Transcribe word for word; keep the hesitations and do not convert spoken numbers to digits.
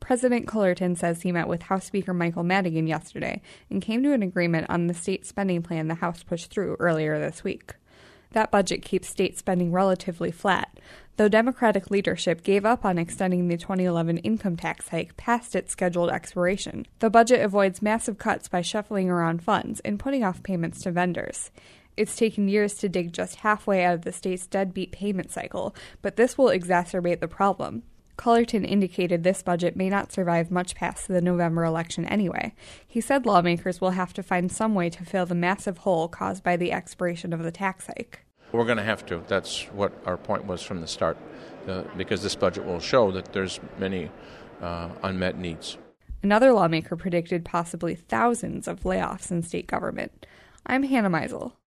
President Cullerton says he met with House Speaker Michael Madigan yesterday and came to an agreement on the state spending plan the House pushed through earlier this week. That budget keeps state spending relatively flat, though Democratic leadership gave up on extending the twenty eleven income tax hike past its scheduled expiration. The budget avoids massive cuts by shuffling around funds and putting off payments to vendors. It's taken years to dig just halfway out of the state's deadbeat payment cycle, but this will exacerbate the problem. Cullerton indicated this budget may not survive much past the November election anyway. He said lawmakers will have to find some way to fill the massive hole caused by the expiration of the tax hike. We're going to have to. That's what our point was from the start, uh, because this budget will show that there's many uh, unmet needs. Another lawmaker predicted possibly thousands of layoffs in state government. I'm Hannah Meisel.